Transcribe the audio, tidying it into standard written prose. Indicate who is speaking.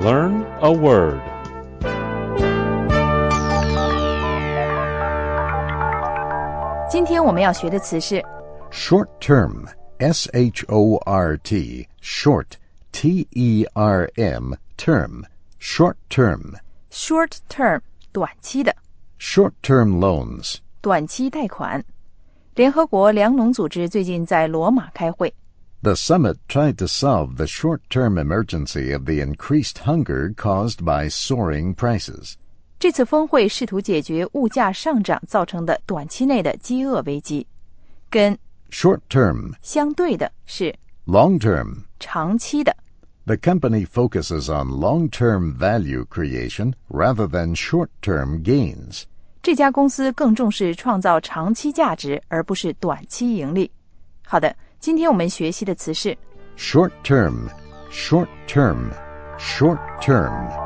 Speaker 1: learn a word.
Speaker 2: 今天我们要学的词是
Speaker 3: Short term, S-H-O-R-T, short, T-E-R-M, term, short term.
Speaker 2: short term 短期的
Speaker 3: Short term loans.
Speaker 2: 短期贷款。联合国粮农组织最近在罗马开会。
Speaker 3: The summit tried to solve the short-term emergency of the increased hunger caused by soaring prices.
Speaker 2: 这次峰会试图解决物价上涨造成的短期内的饥饿危机。跟
Speaker 3: Short term.
Speaker 2: 相对的是
Speaker 3: Long term.
Speaker 2: 长期的。
Speaker 3: The company focuses on long-term value creation rather than short-term gains.
Speaker 2: 这家公司更重视创造长期价值，而不是短期盈利。好的，今天我们学习的词是
Speaker 3: Short term, short term, short term.